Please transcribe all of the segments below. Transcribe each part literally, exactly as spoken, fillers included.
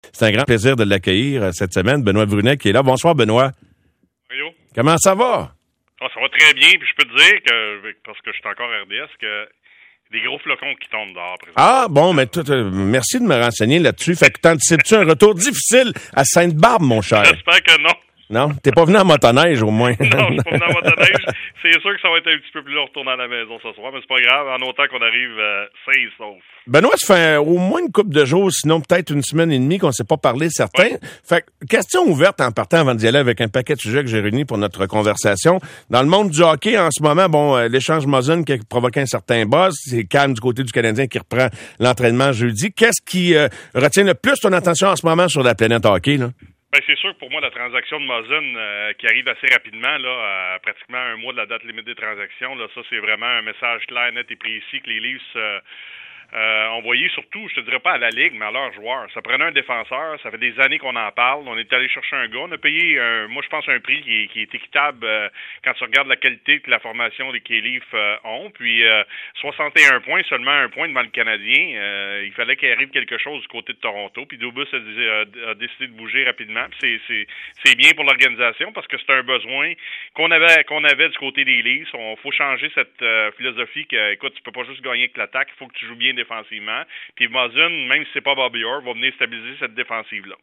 C'est un grand plaisir de l'accueillir cette semaine, Benoît Brunet qui est là. Bonsoir, Benoît. Mario. Comment ça va? Ah, ça va très bien, puis je peux te dire que, parce que je suis encore R D S, que des gros flocons qui tombent dehors. Ah, bon, mais tout, euh, merci de me renseigner là-dessus. Fait que t'anticipes-tu un retour difficile à Sainte-Barbe, mon cher? J'espère que non. Non? T'es pas venu en motoneige, au moins? Non, je suis pas venu en motoneige. C'est sûr que ça va être un petit peu plus long de retourner à la maison ce soir, mais c'est pas grave, en autant qu'on arrive euh, sain et sauf. Benoît, ça fait au moins une couple de jours, sinon peut-être une semaine et demie qu'on s'est pas parlé, certains. Ouais. Fait que, question ouverte en partant avant d'y aller avec un paquet de sujets que j'ai réunis pour notre conversation. Dans le monde du hockey, en ce moment, bon, euh, l'échange Muzzin qui a provoqué un certain buzz, c'est calme du côté du Canadien qui reprend l'entraînement jeudi. Qu'est-ce qui euh, retient le plus ton attention en ce moment sur la planète hockey, là? Ben, c'est sûr que pour moi, la transaction de Muzzin euh, qui arrive assez rapidement, là, à pratiquement un mois de la date limite des transactions, là, ça, c'est vraiment un message clair, net et précis que les Leafs euh, euh, envoyé surtout, je te dirais pas à la Ligue, mais à leurs joueurs. Ça prenait un défenseur, ça fait des années qu'on en parle. On est allé chercher un gars, on a payé, un, moi je pense, un prix qui est, qui est équitable euh, quand tu regardes la qualité que la formation des Leafs euh, ont. Puis euh, soixante et un points, seulement un point devant le Canadien. Euh, il fallait qu'il arrive quelque chose du côté de Toronto. Puis Dubas a, a, a décidé de bouger rapidement. Puis c'est, c'est, c'est bien pour l'organisation parce que c'est un besoin qu'on avait qu'on avait du côté des Leafs. Il faut changer cette euh, philosophie que, écoute, tu peux pas juste gagner avec l'attaque, il faut que tu joues bien défensivement. Puis Muzzin, même si c'est pas Bobby Orr, va venir stabiliser cette défensive-là.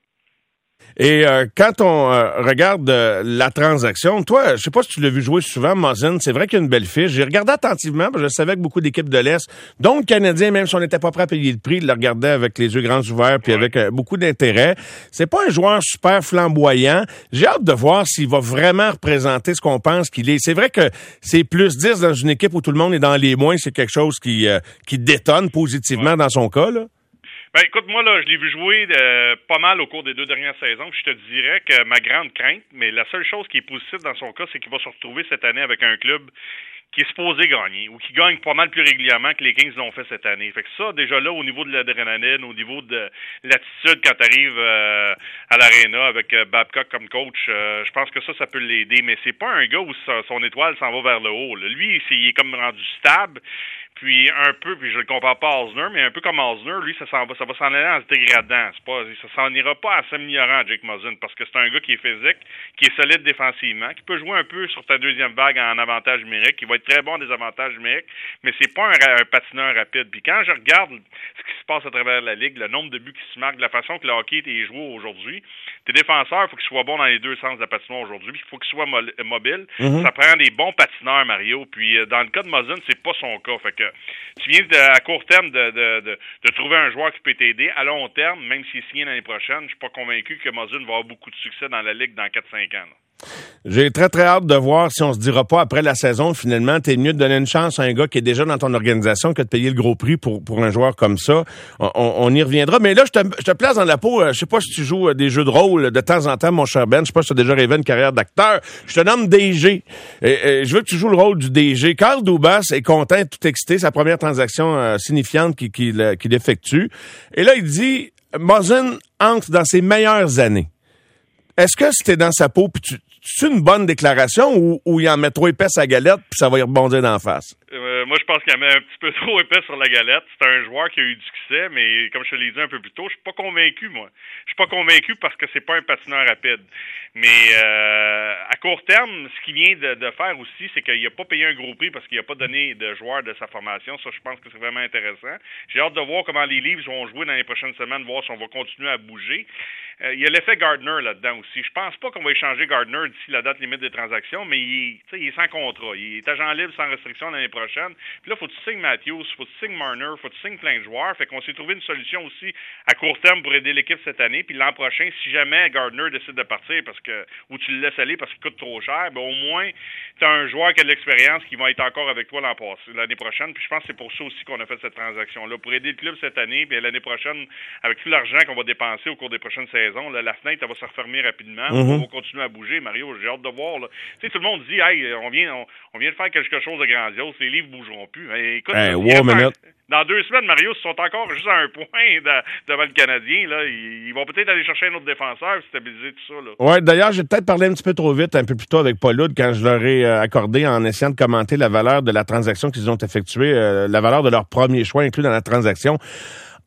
Et euh, quand on euh, regarde euh, la transaction, toi, je sais pas si tu l'as vu jouer souvent, Muzzin, c'est vrai qu'il y a une belle fiche. J'ai regardé attentivement, parce que je savais que beaucoup d'équipes de l'Est, dont le Canadien, même si on n'était pas prêt à payer le prix, il le regardait avec les yeux grands ouverts puis ouais. avec euh, beaucoup d'intérêt. C'est pas un joueur super flamboyant. J'ai hâte de voir s'il va vraiment représenter ce qu'on pense qu'il est. C'est vrai que c'est plus dix dans une équipe où tout le monde est dans les moins, c'est quelque chose qui, euh, qui détonne positivement ouais. dans son cas, là. Ben écoute, moi là, je l'ai vu jouer euh, pas mal au cours des deux dernières saisons. Je te dirais que ma grande crainte, mais la seule chose qui est positive dans son cas, c'est qu'il va se retrouver cette année avec un club qui est supposé gagner ou qui gagne pas mal plus régulièrement que les Kings l'ont fait cette année. Fait que ça, déjà là, au niveau de l'adrénaline, au niveau de l'attitude quand tu arrives euh, à l'aréna avec euh, Babcock comme coach, euh, je pense que ça, ça peut l'aider. Mais c'est pas un gars où sa, son étoile s'en va vers le haut. Là. Lui, c'est, il est comme rendu stable. Puis un peu, puis je le compare pas à Osner, mais un peu comme Osner, lui, ça s'en va, ça va s'en aller en se dégradant. C'est pas, ça s'en ira pas en s'améliorant, Jake Muzzin, parce que c'est un gars qui est physique, qui est solide défensivement, qui peut jouer un peu sur ta deuxième vague en avantage numérique, qui va être très bon en des avantages numériques, mais c'est pas un, un patineur rapide. Puis quand je regarde ce qui se passe à travers la Ligue, le nombre de buts qui se marquent, la façon que le hockey est joué aujourd'hui, tes défenseurs, il faut qu'ils soient bons dans les deux sens de la patinoire aujourd'hui, puis il faut qu'ils soient mo- mobiles. Mm-hmm. Ça prend des bons patineurs, Mario, puis dans le cas de Muzzin, c'est pas son cas. Fait que tu viens de, à court terme de, de, de, de trouver un joueur qui peut t'aider. À long terme, même s'il est signé l'année prochaine, je suis pas convaincu que Muzzin va avoir beaucoup de succès dans la Ligue dans quatre cinq ans. Là. J'ai très, très hâte de voir si on se dira pas après la saison, finalement, t'es mieux de donner une chance à un gars qui est déjà dans ton organisation que de payer le gros prix pour, pour un joueur comme ça. On, on y reviendra. Mais là, je te, je te place dans la peau. Je sais pas si tu joues des jeux de rôle de temps en temps, mon cher Ben. Je sais pas si tu as déjà rêvé une carrière d'acteur. Je te nomme D G. Et, et, je veux que tu joues le rôle du D G. Carl Dubas est content, tout excité, sa première transaction euh, signifiante qu'il, qu'il, qu'il effectue. Et là, il dit, Muzzin entre dans ses meilleures années. Est-ce que c'était dans sa peau, puis tu, c'est une bonne déclaration ou, ou il en met trop épais à galette puis ça va y rebondir d'en face? Euh, moi, je pense qu'il en met un petit peu trop épais sur la galette. C'est un joueur qui a eu du succès, mais comme je te l'ai dit un peu plus tôt, je suis pas convaincu, moi. Je suis pas convaincu parce que c'est pas un patineur rapide. Mais euh, à court terme, ce qu'il vient de, de faire aussi, c'est qu'il a pas payé un gros prix parce qu'il a pas donné de joueur de sa formation. Ça, je pense que c'est vraiment intéressant. J'ai hâte de voir comment les Leafs vont jouer dans les prochaines semaines, voir si on va continuer à bouger. Euh, il y a l'effet Gardner là-dedans aussi. Je pense pas qu'on va échanger Gardner d'ici la date limite des transactions, mais il, il est sans contrat. Il est agent libre sans restriction l'année prochaine. Puis là, faut que tu signes Matthews, faut que tu signes Marner, faut que tu signes plein de joueurs. Fait qu'on s'est trouvé une solution aussi à court terme pour aider l'équipe cette année. Puis l'an prochain, si jamais Gardner décide de partir parce que ou tu le laisses aller parce qu'il coûte trop cher, ben au moins tu as un joueur qui a de l'expérience qui va être encore avec toi l'an passé, l'année prochaine. Puis je pense que c'est pour ça aussi qu'on a fait cette transaction-là, pour aider le club cette année. Puis l'année prochaine, avec tout l'argent qu'on va dépenser au cours des prochaines saisons, là, la fenêtre elle va se refermer rapidement. Mm-hmm. On va continuer à bouger, Mario. J'ai hâte de voir. Tu sais, tout le monde dit, hey, on vient, on, on vient de faire quelque chose de grandiose. Les livres bougeront plus. Hey, écoute, hey, wow, minute. Dans deux semaines, Mario, ils sont encore juste à un point de, devant le Canadien. Là. Ils, ils vont peut-être aller chercher un autre défenseur et stabiliser tout ça. Là. Ouais, d'ailleurs, j'ai peut-être parlé un petit peu trop vite un peu plus tôt avec Paul Hood quand je leur ai accordé en essayant de commenter la valeur de la transaction qu'ils ont effectuée, euh, la valeur de leur premier choix inclus dans la transaction.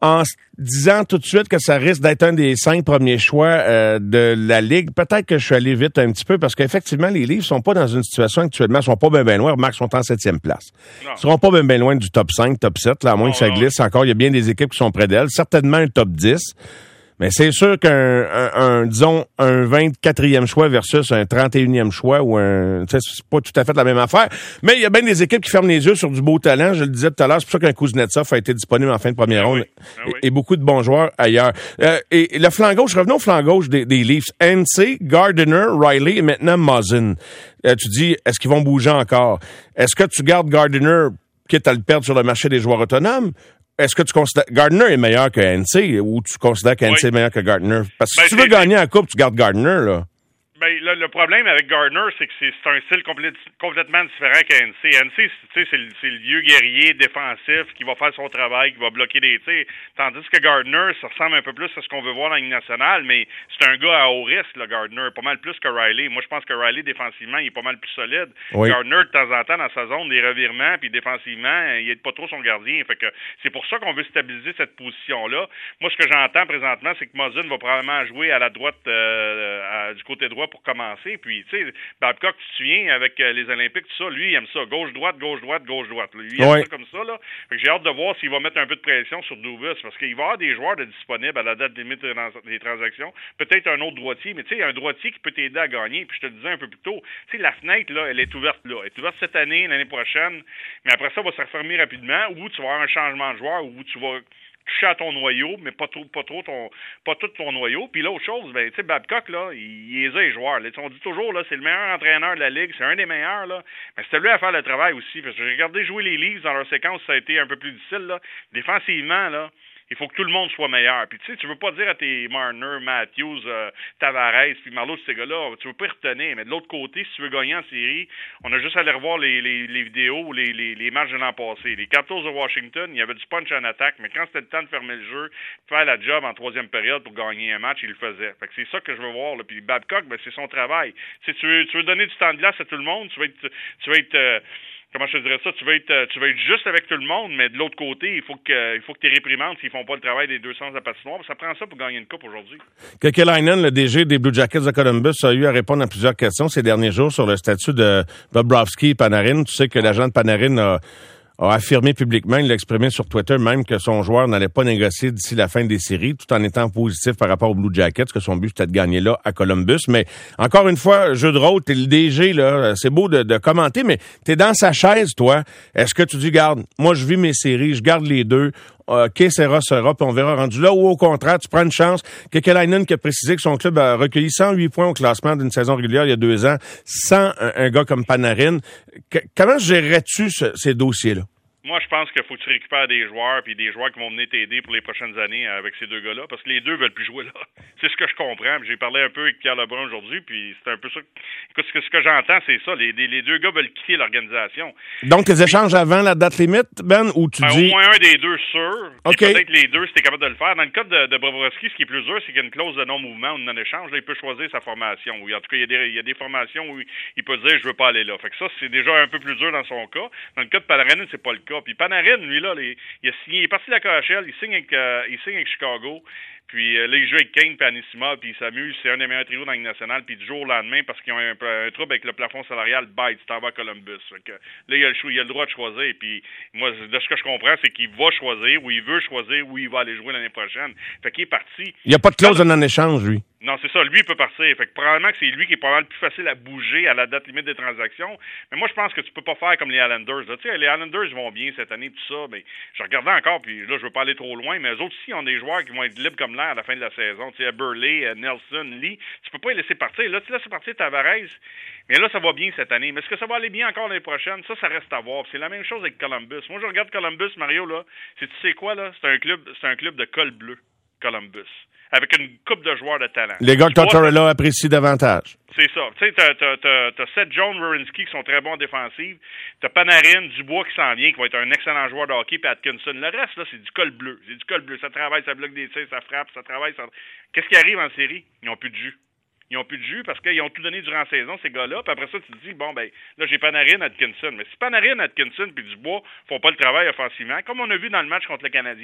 en disant tout de suite que ça risque d'être un des cinq premiers choix euh, de la Ligue. Peut-être que je suis allé vite un petit peu parce qu'effectivement, les Leafs sont pas dans une situation actuellement, ils sont pas bien ben loin. Remarque, ils sont en septième place. Non. Ils seront pas bien ben loin du top cinq, top sept, là, à moins non, que ça non. glisse encore. Il y a bien des équipes qui sont près d'elles. Certainement un top dix. Mais c'est sûr qu'un, un, un, disons, un vingt-quatrième choix versus un trente et unième choix ou un, tu sais, c'est pas tout à fait la même affaire. Mais il y a bien des équipes qui ferment les yeux sur du beau talent. Je le disais tout à l'heure, c'est pour ça qu'un Kuznetsov a été disponible en fin de première ronde. Ah oui. Ah oui. et, et beaucoup de bons joueurs ailleurs. Euh, et, et le flanc gauche, revenons au flanc gauche des, des Leafs. N C, Gardiner, Riley et maintenant Muzzin. Euh, tu dis, est-ce qu'ils vont bouger encore? Est-ce que tu gardes Gardiner, quitte à le perdre sur le marché des joueurs autonomes? Est-ce que tu considères Gardiner est meilleur que N C ou tu considères qu'N C oui. est meilleur que Gardiner? Parce que ben, si tu veux gagner en coupe, tu gardes Gardiner, là. Ben, le, le problème avec Gardiner, c'est que c'est, c'est un style complète, complètement différent qu'N C. N C, c'est, c'est, le, c'est le vieux guerrier défensif qui va faire son travail, qui va bloquer des tirs. Tandis que Gardiner, ça ressemble un peu plus à ce qu'on veut voir dans la Ligue nationale, mais c'est un gars à haut risque, le Gardiner, pas mal plus que Riley. Moi, je pense que Riley, défensivement, il est pas mal plus solide. Oui. Gardiner, de temps en temps, dans sa zone, des revirements, puis défensivement, il aide pas trop son gardien. Fait que c'est pour ça qu'on veut stabiliser cette position-là. Moi, ce que j'entends présentement, c'est que Muzzin va probablement jouer à la droite, euh, à, du côté droit pour commencer. Puis, tu sais, Babcock, tu te souviens, avec euh, les Olympiques, tout ça, lui, il aime ça. Gauche-droite, gauche-droite, gauche-droite. Lui, il aime ouais. ça comme ça, là. Fait que j'ai hâte de voir s'il va mettre un peu de pression sur Dubas, parce qu'il va y avoir des joueurs de disponibles à la date limite des transactions. Peut-être un autre droitier, mais tu sais, un droitier qui peut t'aider à gagner. Puis je te le disais un peu plus tôt, tu sais, la fenêtre, là, elle est ouverte là. Elle est ouverte cette année, l'année prochaine, mais après ça, elle va se refermer rapidement, ou tu vas avoir un changement de joueur, ou tu vas toucher à ton noyau, mais pas trop, pas trop ton, pas tout ton noyau. Puis l'autre chose, ben, tu sais, Babcock, là, il, il est les joueurs. Là. On dit toujours, là, c'est le meilleur entraîneur de la Ligue, c'est un des meilleurs, là. Mais c'est lui à faire le travail aussi. Parce que j'ai regardé jouer les Leafs dans leur séquence, ça a été un peu plus difficile, là. Défensivement, là, il faut que tout le monde soit meilleur. Puis tu sais, tu veux pas dire à tes Marner, Matthews, euh, Tavares, puis Marleau, ces gars-là, tu veux pas y retenir. Mais de l'autre côté, si tu veux gagner en série, on a juste à aller revoir les, les, les vidéos, les, les, les matchs de l'an passé. Les Capitals de Washington, il y avait du punch en attaque, mais quand c'était le temps de fermer le jeu, faire la job en troisième période pour gagner un match, il le faisait. Fait que c'est ça que je veux voir. Là. Puis Babcock, ben, c'est son travail. Tu sais, tu veux, tu veux donner du temps de glace à tout le monde, tu vas être... Tu vas être euh, Comment je te dirais ça? Tu vas être, tu vas être juste avec tout le monde, mais de l'autre côté, il faut que, il faut que tu réprimandes s'ils font pas le travail des deux sens de la patinoire. Ça prend ça pour gagner une coupe aujourd'hui. Kekalainen, le D G des Blue Jackets de Columbus, a eu à répondre à plusieurs questions ces derniers jours sur le statut de Bobrovsky et Panarin. Tu sais que l'agent de Panarin a, a affirmé publiquement, il l'a exprimé sur Twitter même, que son joueur n'allait pas négocier d'ici la fin des séries, tout en étant positif par rapport aux Blue Jackets, que son but c'était de gagner là à Columbus. Mais encore une fois, jeu de rôle, t'es le D G, là, c'est beau de, de commenter, mais t'es dans sa chaise, toi. Est-ce que tu dis, garde, moi je vis mes séries, je garde les deux, OK, sera, sera, puis on verra rendu là, ou au contraire, tu prends une chance. Kekalainen qui a précisé que son club a recueilli cent huit points au classement d'une saison régulière il y a deux ans, sans un, un gars comme Panarin. Que, comment gérerais-tu ce, ces dossiers-là? Moi, je pense qu'il faut que tu récupères des joueurs puis des joueurs qui vont venir t'aider pour les prochaines années avec ces deux gars-là, parce que les deux veulent plus jouer là. C'est ce que je comprends. J'ai parlé un peu avec Pierre Lebrun aujourd'hui, puis c'est un peu ça. Écoute, ce que, ce que j'entends, c'est ça. Les, les, les deux gars veulent quitter l'organisation. Donc, les échanges avant la date limite, Ben, ou tu ben, dis... Au moins un des deux, sûr. Okay. Peut-être les deux, si t'es capable de le faire. Dans le cas de, de Bobrovsky, ce qui est plus dur, c'est qu'il y a une clause de non-mouvement ou de non-échange. Là, il peut choisir sa formation. Oui, en tout cas, il y, a des, il y a des formations où il peut dire « je veux pas aller là ». Fait que ça, c'est déjà un peu plus dur dans son cas. Dans le cas de Panarin, c'est pas le cas. Puis Panarin, lui, là, les, il, a signé, il est parti de la K H L, il signe avec, euh, il signe avec Chicago, puis euh, là, il joue avec Kane et Anissima, puis il s'amuse, c'est un des meilleurs trios dans la Ligue nationale, puis du jour au lendemain, parce qu'ils ont un, un trouble avec le plafond salarial, bye, tu t'en vas à Columbus. Fait que, là, il a, le choix, il a le droit de choisir, puis moi, de ce que je comprends, c'est qu'il va choisir, ou il veut choisir, où il va aller jouer l'année prochaine. Fait qu'il est parti. Il n'y a pas de clause de non-échange, lui. Non, c'est ça. Lui, il peut partir. Fait que probablement que c'est lui qui est pas mal plus facile à bouger à la date limite des transactions. Mais moi, je pense que tu peux pas faire comme les Islanders. Tu sais, les Islanders vont bien cette année, tout ça. Mais je regardais encore, puis là, je veux pas aller trop loin, mais eux autres aussi ont des joueurs qui vont être libres comme l'air à la fin de la saison. Tu sais, Burley, Nelson, Lee. Tu peux pas les laisser partir. Là, tu laisses partir Tavares. Mais là, ça va bien cette année. Mais est-ce que ça va aller bien encore l'année prochaine? Ça, ça reste à voir. C'est la même chose avec Columbus. Moi, je regarde Columbus, Mario, là. C'est, tu sais quoi, là? C'est un club, c'est un club de col bleu, Columbus. Avec une coupe de joueurs de talent. Les gars que Tortorella apprécient davantage. C'est ça. Tu sais, t'as, t'as, t'as, t'as Seth Jones, Werenski qui sont très bons en défensive. T'as Panarin, Dubois qui s'en vient, qui va être un excellent joueur de hockey, puis Atkinson. Le reste, là, c'est du col bleu. C'est du col bleu. Ça travaille, ça bloque des tirs, ça frappe, ça travaille, ça... Qu'est-ce qui arrive en série? Ils n'ont plus de jus. Ils n'ont plus de jus parce qu'ils ont tout donné durant la saison, ces gars-là. Puis après ça, tu te dis, bon, ben, là, j'ai Panarin, Atkinson. Mais si Panarin, Atkinson puis Dubois font pas le travail offensivement, comme on a vu dans le match contre le Canadien,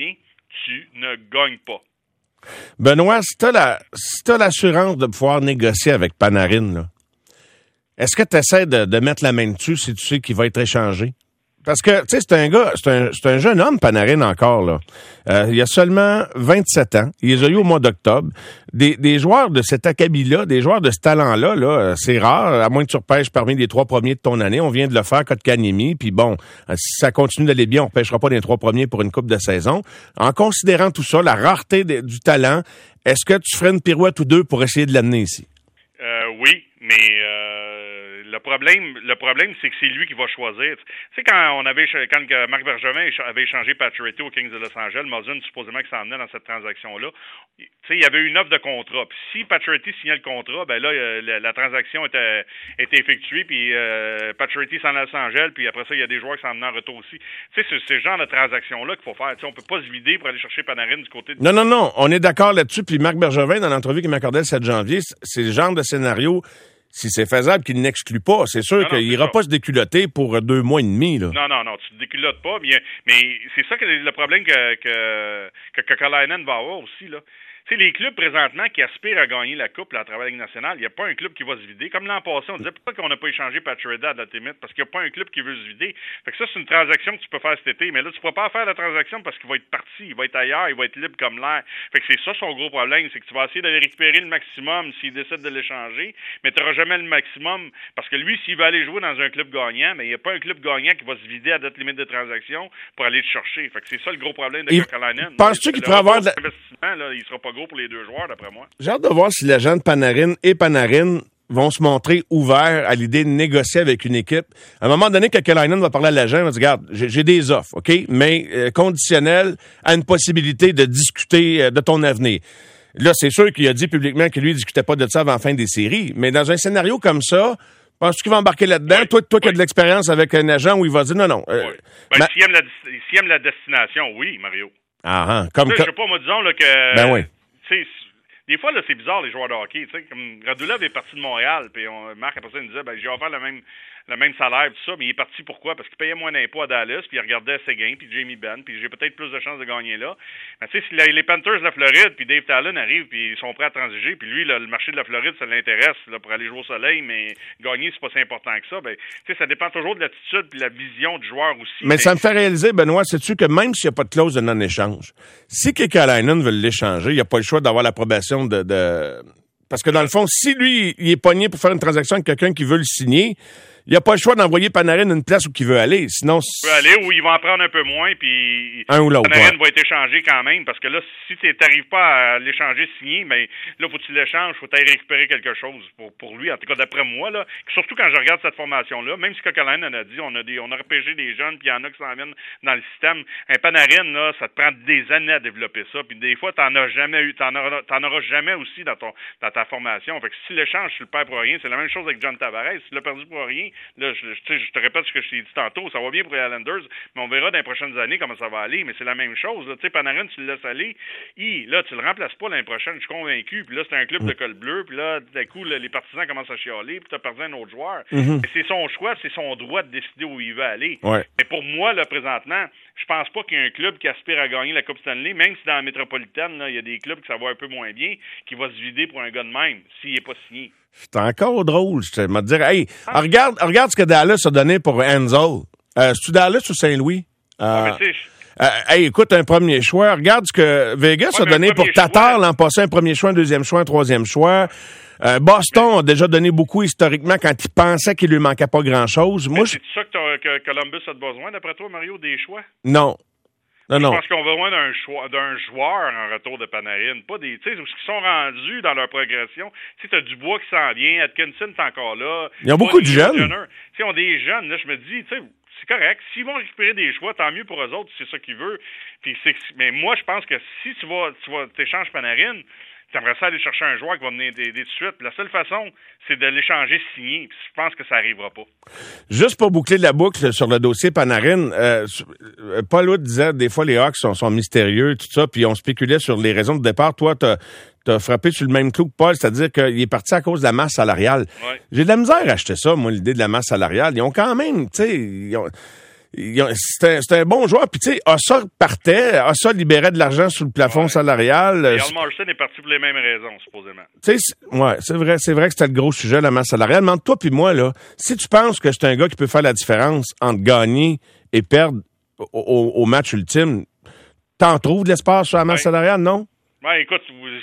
tu ne gagnes pas. Benoît, si t'as la, si t'as l'assurance de pouvoir négocier avec Panarin, là, est-ce que tu essaies de, de mettre la main dessus si tu sais qu'il va être échangé? Parce que, tu sais, c'est un gars, c'est un, c'est un jeune homme, Panarin, encore, là. Euh, il a seulement vingt-sept ans. Il les a eu au mois d'octobre. Des, des joueurs de cet acabit-là, des joueurs de ce talent-là, là, c'est rare, à moins que tu repêches parmi les trois premiers de ton année. On vient de le faire, Kotkaniemi, puis bon, si ça continue d'aller bien, on ne repêchera pas les trois premiers pour une coupe de saison. En considérant tout ça, la rareté de, du talent, est-ce que tu ferais une pirouette ou deux pour essayer de l'amener ici? Euh, oui, mais... Euh... Le problème, le problème, c'est que c'est lui qui va choisir. Tu sais, quand on avait, quand Marc Bergevin avait échangé Pacioretty aux Kings de Los Angeles, Muzzin, supposément qu'il s'en venait dans cette transaction-là. Tu sais, il y avait une offre de contrat. Puis si Pacioretty signait le contrat, ben là, la, la transaction était, était effectuée. Puis euh, Pacioretty s'en allait à Los Angeles. Puis après ça, il y a des joueurs qui s'en venaient en retour aussi. Tu sais, c'est ce genre de transaction-là qu'il faut faire. Tu sais, on peut pas se vider pour aller chercher Panarin du côté de... Non, non, non. On est d'accord là-dessus. Puis Marc Bergevin, dans l'entrevue qu'il m'accordait le sept janvier, c'est le genre de scénario... Si c'est faisable, qu'il n'exclut pas, c'est sûr non, qu'il n'ira pas se déculotter pour deux mois et demi. Là. Non, non, non, tu te déculottes pas. Bien, mais c'est ça que le problème que que, que Kekalainen va avoir aussi, là. Tu sais, les clubs présentement qui aspirent à gagner la Coupe là, à travers la Ligue nationale, il n'y a pas un club qui va se vider. Comme l'an passé, on disait pourquoi qu'on n'a pas échangé Pacioretty à date limite, parce qu'il n'y a pas un club qui veut se vider. Fait que ça, c'est une transaction que tu peux faire cet été, mais là, tu ne pourras pas faire la transaction parce qu'il va être parti, il va être ailleurs, il va être libre comme l'air. Fait que c'est ça son gros problème, c'est que tu vas essayer d'aller récupérer le maximum s'il décide de l'échanger, mais tu n'auras jamais le maximum, parce que lui, s'il veut aller jouer dans un club gagnant, mais il n'y a pas un club gagnant qui va se vider à date limite de transaction pour aller le chercher. Fait que c'est ça le gros problème de Kekalainen. Penses-tu qu'il pourrait avoir de l'investissement, là, il sera pas gros pour les deux joueurs, d'après moi. J'ai hâte de voir si l'agent de Panarin et Panarin vont se montrer ouverts à l'idée de négocier avec une équipe. À un moment donné, Kekalainen va parler à l'agent, il va dire, regarde, j'ai, j'ai des offres, OK, mais euh, conditionnelles à une possibilité de discuter euh, de ton avenir. Là, c'est sûr qu'il a dit publiquement que lui, il discutait pas de ça avant la fin des séries, mais dans un scénario comme ça, penses-tu qu'il va embarquer là-dedans? Oui, toi, toi oui. qui as de l'expérience avec un agent où il va dire non, non. Euh, oui. Ben, ma... s'il, aime la, s'il aime la destination, oui, Mario. Ah, ah comme... Je sais pas, moi, disons là, que... Ben oui. Tu sais, des fois, là, c'est bizarre, les joueurs de hockey. Tu sais, comme Radulov est parti de Montréal, puis on, Marc, après ça, il nous disait, ben, j'ai offert le même, le même salaire, tout ça, mais il est parti pourquoi? Parce qu'il payait moins d'impôts à Dallas, puis il regardait Seguin, puis Jamie Benn, puis j'ai peut-être plus de chances de gagner là. Mais tu sais, si la, les Panthers de la Floride, puis Dave Talon arrive, puis ils sont prêts à transiger, puis lui, là, le marché de la Floride, ça l'intéresse là, pour aller jouer au soleil, mais gagner, c'est pas si important que ça. Ben, tu sais, ça dépend toujours de l'attitude puis de la vision du joueur aussi. Mais, mais ça me fait réaliser, Benoît, sais-tu que même s'il n'y a pas de clause de non-échange, si Kekalainen veut l'échanger, il n'y a pas le choix d'avoir l'approbation de, de... Parce que dans le fond, si lui, il est pogné pour faire une transaction avec quelqu'un qui veut le signer, il n'y a pas le choix d'envoyer Panarin une place où il veut aller. Sinon, il veut aller où il va en prendre un peu moins, puis un ou l'autre, Panarin ouais. va être échangé quand même, parce que là, si tu n'arrives pas à l'échanger signé, ben là, faut que tu l'échanges, faut aller récupérer quelque chose pour, pour lui, en tout cas d'après moi, là. Surtout quand je regarde cette formation-là, même si Kekalainen en a dit, on a des, on a repêché des jeunes, puis il y en a qui s'en viennent dans le système. Un Panarin, là, ça te prend des années à développer ça, puis des fois, t'en as jamais eu, t'en auras, t'en auras jamais aussi dans ton, dans ta formation. Fait que si l'échange, tu le perds pour rien, c'est la même chose avec John Tavares. Si tu l'as perdu pour rien, là, je, je, je te répète ce que je t'ai dit tantôt, ça va bien pour les Islanders, mais on verra dans les prochaines années comment ça va aller, mais c'est la même chose. Tu sais, Panarin, tu le laisses aller, hi, là, tu le remplaces pas l'année prochaine, je suis convaincu, puis là, c'est un club de col bleu, puis là, d'un coup, là, les partisans commencent à chialer, puis tu as perdu un autre joueur. Mm-hmm. Mais c'est son choix, c'est son droit de décider où il veut aller. Ouais. Mais pour moi, là, présentement, je pense pas qu'il y ait un club qui aspire à gagner la Coupe Stanley, même si dans la métropolitaine, là, il y a des clubs qui ça va un peu moins bien, qui va se vider pour un gars de même, s'il n'est pas signé. C'est encore drôle, je te dire, hey, ah. regarde, regarde ce que Dallas a donné pour Enzo. Euh, c'est-tu Dallas ou Saint-Louis? Euh, ah, euh, hey, écoute, un premier choix. Regarde ce que Vegas ouais, a donné pour Tatar l'an passé, un premier choix, un deuxième choix, un troisième choix. Euh, Boston mais... a déjà donné beaucoup historiquement quand ils pensaient qu'il lui manquait pas grand-chose. Moi, c'est je... ça que, que Columbus a besoin, d'après toi, Mario, des choix? Non. Non, je non. pense qu'on a besoin d'un choix, d'un joueur en retour de Panarin, pas des, tu sais, qui sont rendus dans leur progression. Tu sais, t'as Dubois qui s'en vient, Atkinson est encore là. Il y a beaucoup de jeunes. Tu sais, on a des jeunes, là, je me dis, tu sais, c'est correct. S'ils vont récupérer des choix, tant mieux pour eux autres, c'est ça qu'ils veulent. Puis c'est, mais moi, je pense que si tu vas, tu vas, t'échanges Panarin, t'aimerais ça aller chercher un joueur qui va venir aider de suite. La seule façon, c'est de l'échanger signé. Puis je pense que ça n'arrivera pas. Juste pour boucler la boucle sur le dossier Panarin, euh, Paul Wood disait des fois les Hawks sont, sont mystérieux, tout ça, puis on spéculait sur les raisons de départ. Toi, t'as, t'as frappé sur le même clou que Paul, c'est-à-dire qu'il est parti à cause de la masse salariale. Ouais. J'ai de la misère à acheter ça, moi, l'idée de la masse salariale. Ils ont quand même, tu sais... C'était, c'était un bon joueur. Puis tu sais, Ossa partait, Ossa libérait de l'argent sous le plafond ouais. salarial. Et Hjalmarsson est parti pour les mêmes raisons, supposément. Tu sais, ouais, c'est vrai, c'est vrai que c'était le gros sujet, la masse salariale. Mais entre toi puis moi, là, si tu penses que c'est un gars qui peut faire la différence entre gagner et perdre au, au, au match ultime, t'en trouves de l'espace sur la masse ouais. salariale, non? Ouais, écoute,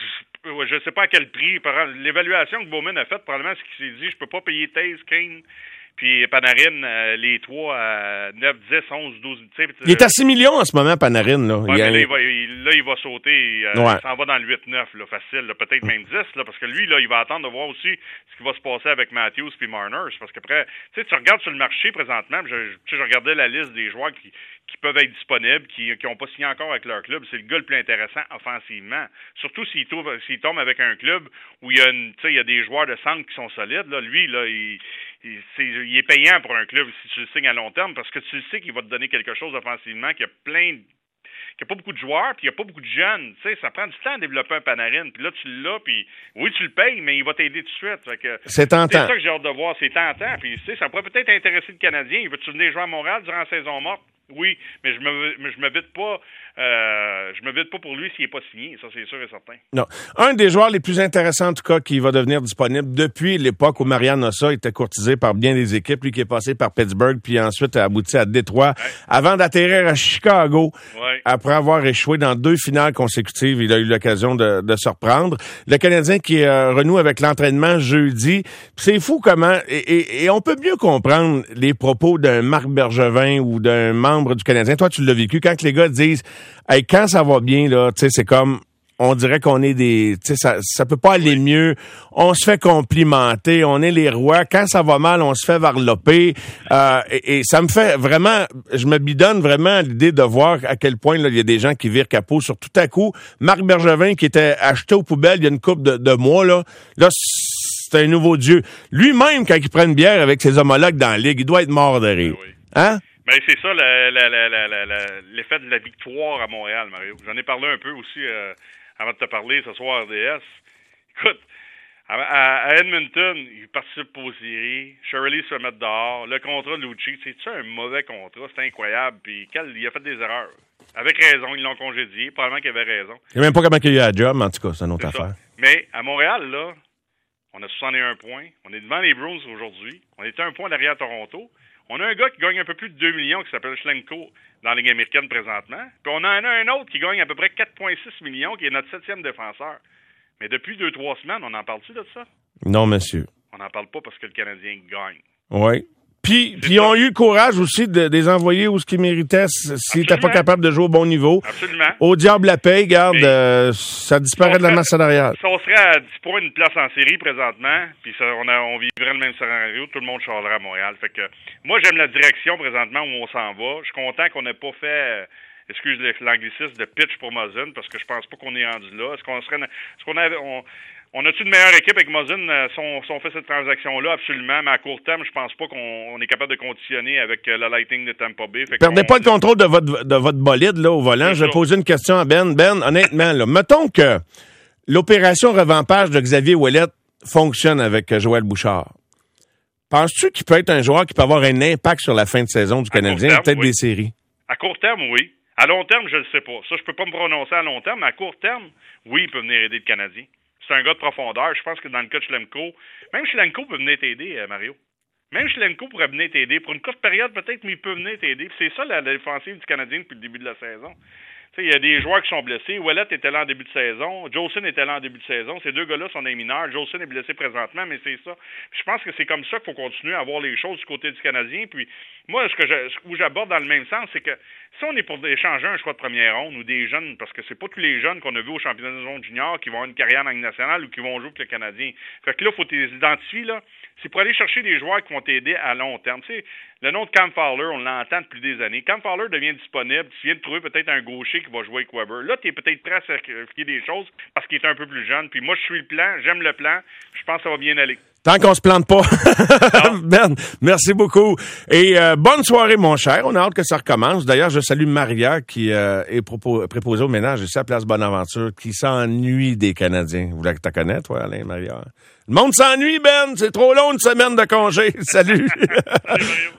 je sais pas à quel prix. L'évaluation que Bowman a faite, probablement, c'est qu'il s'est dit, je peux pas payer Taze, Kane, puis Panarin, euh, les trois à neuf, dix, onze, douze. Il est à six millions en ce moment, Panarin. Là, ouais, il, a... là, il, va, il, là il va sauter. Euh, ouais. Il s'en va dans le huit neuf, là, facile. Là, peut-être même dix, là, parce que lui, là, il va attendre de voir aussi ce qui va se passer avec Matthews puis Marner. Parce qu'après, tu sais, tu regardes sur le marché présentement, je, je, je regardais la liste des joueurs qui, qui peuvent être disponibles, qui n'ont pas signé encore avec leur club. C'est le gars le plus intéressant offensivement. Surtout s'il tombe, s'il tombe avec un club où il y a, une, il y a des joueurs de centre qui sont solides. Là, lui, là, il... Il, c'est, il est payant pour un club si tu le signes à long terme parce que tu le sais qu'il va te donner quelque chose offensivement, qu'il y a plein de, qu'il n'y a pas beaucoup de joueurs, puis il n'y a pas beaucoup de jeunes. Tu sais, ça prend du temps à développer un Panarin. Puis là, tu l'as, puis oui, tu le payes, mais il va t'aider tout de suite. Fait que, c'est tentant. C'est ça que j'ai hâte de voir. C'est tentant. Puis tu sais, ça pourrait peut-être intéresser le Canadien. Il veut-tu venir jouer à Montréal durant la saison morte? Oui, mais je me, mais je me vide pas, euh, je me vide pas pour lui s'il n'est pas signé, ça c'est sûr et certain. Non, un des joueurs les plus intéressants en tout cas qui va devenir disponible depuis l'époque où Marian Hossa était courtisé par bien des équipes, lui qui est passé par Pittsburgh puis ensuite a abouti à Détroit, ouais. avant d'atterrir à Chicago. Ouais. Après avoir échoué dans deux finales consécutives, il a eu l'occasion de, de se reprendre. Le Canadien qui euh, renoue avec l'entraînement jeudi, c'est fou comment et, et, et on peut mieux comprendre les propos d'un Marc Bergevin ou d'un membre du Canadien. Toi, tu l'as vécu. Quand les gars disent hey, quand ça va bien, là, tu sais, c'est comme on dirait qu'on est des. Tu sais, ça, ça peut pas aller mieux. On se fait complimenter, on est les rois. Quand ça va mal, on se fait varloper. Euh, et, et ça me fait vraiment. Je me bidonne vraiment à l'idée de voir à quel point là, il y a des gens qui virent capot sur tout à coup. Marc Bergevin qui était acheté aux poubelles il y a une couple de, de mois, là. Là, c'est un nouveau dieu. Lui-même, quand il prend une bière avec ses homologues dans la Ligue, il doit être mort de rire. Oui. Hein? Ben c'est ça la, la, la, la, la, la, l'effet de la victoire à Montréal, Mario. J'en ai parlé un peu aussi euh, avant de te parler ce soir à R D S. Écoute, à, à, à Edmonton, il participe aux séries. Shirley se met dehors. Le contrat de Lucci, c'est-tu un mauvais contrat? C'est incroyable. Puis quel, il a fait des erreurs. Avec raison, ils l'ont congédié. Probablement qu'il avait raison. Je sais même pas comment il a eu la job, mais en tout cas, c'est une autre c'est affaire. Ça. Mais à Montréal, là, on a soixante et un points. On est devant les Bruins aujourd'hui. On est un point derrière Toronto. On a un gars qui gagne un peu plus de deux millions qui s'appelle Schlenko dans la Ligue américaine présentement. Puis on en a un autre qui gagne à peu près quatre virgule six millions, qui est notre septième défenseur. Mais depuis deux, trois semaines, on en parle-tu de ça? Non, monsieur. On n'en parle pas parce que le Canadien gagne. Oui. Puis, puis ils ont eu le courage aussi de, de les envoyer où ce qu'ils méritaient s'ils n'étaient pas capables de jouer au bon niveau. Absolument. Au diable la paye, garde, euh, ça disparaît de la masse salariale. Si on serait à dix points d'une place en série présentement, puis ça, on, a, on vivrait le même scénario, tout le monde charlerait à Montréal. Fait que moi, j'aime la direction présentement où on s'en va. Je suis content qu'on n'ait pas fait, excuse l'anglicisme, de pitch pour Muzzin, parce que je pense pas qu'on est rendu là. Est-ce qu'on serait, est-ce qu'on avait, on, On a-tu une meilleure équipe avec Muzzin euh, si, on, si on fait cette transaction-là? Absolument. Mais à court terme, je pense pas qu'on on est capable de conditionner avec euh, la Lightning de Tampa Bay. Fait Perdez on, pas le contrôle de votre de votre bolide là au volant. Je vais poser une question à Ben. Ben, honnêtement, là, mettons que l'opération revampage de Xavier Ouellet fonctionne avec Joël Bouchard. Penses-tu qu'il peut être un joueur qui peut avoir un impact sur la fin de saison du Canadien, terme, peut-être oui. des séries? À court terme, oui. À long terme, je ne sais pas. Ça, je peux pas me prononcer à long terme, mais à court terme, oui, il peut venir aider le Canadien. C'est un gars de profondeur. Je pense que dans le cas de Schlemko, même Schlemko peut venir t'aider, euh, Mario. Même Schlemko pourrait venir t'aider. Pour une courte période, peut-être, mais il peut venir t'aider. C'est ça, la, la défensive du Canadien depuis le début de la saison. Il y a des joueurs qui sont blessés. Ouellet était là en début de saison. Jolson était là en début de saison. Ces deux gars-là sont des mineurs. Jolson est blessé présentement, mais c'est ça. Je pense que c'est comme ça qu'il faut continuer à voir les choses du côté du Canadien. Puis moi, ce que je, où j'aborde dans le même sens, c'est que si on est pour échanger un choix de première ronde ou des jeunes, parce que c'est pas tous les jeunes qu'on a vus au championnat du monde junior qui vont avoir une carrière en Ligue nationale ou qui vont jouer pour le Canadien. Fait que là, il faut les identifier, là. C'est pour aller chercher des joueurs qui vont t'aider à long terme. Tu sais, le nom de Cam Fowler, on l'entend depuis des années. Cam Fowler devient disponible. Tu viens de trouver peut-être un gaucher qui va jouer avec Weber. Là, tu es peut-être prêt à sacrifier des choses parce qu'il est un peu plus jeune. Puis moi, je suis le plan. J'aime le plan. Je pense que ça va bien aller. Tant qu'on se plante pas. Ben, merci beaucoup. Et euh, bonne soirée, mon cher. On a hâte que ça recommence. D'ailleurs, je salue Maria qui euh, est propos, préposée au ménage ici à Place Bonaventure, qui s'ennuie des Canadiens. Vous la connais, toi, Alain, Maria? Le monde s'ennuie, Ben. C'est trop long, une semaine de congé. Salut. Salut, Mario.